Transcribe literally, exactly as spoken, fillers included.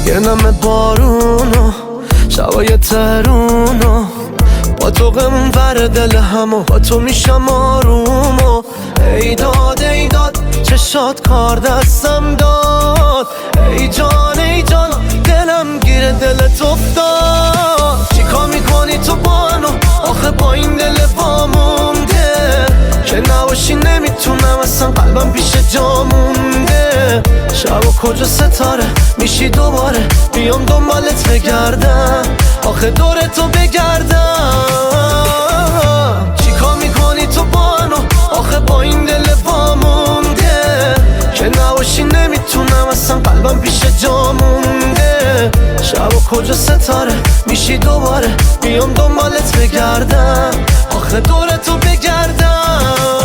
یه نم بارونو شبای ترونو با تو غمون ور دل همو با تو میشم آرومو ای داد ای داد چشات کار دستم داد ای جان ای جان دلم گیر دلت افتاد چیکار میکنی تو با منو آخه با این دل وامونده که نباشی نمیتونم اصلا قلبم پیش جا مونده شب و کجا ستاره میشی دوباره بیام دنبالت بگردم آخه دور تو بگردم چیکار میکنی تو با منو آخه با این دل وامونده که نباشی نمیتونم اصلا قلبم پیش جا مونده شب و کجا ستاره میشی دوباره بیام دنبالت بگردم آخه دور تو بگردم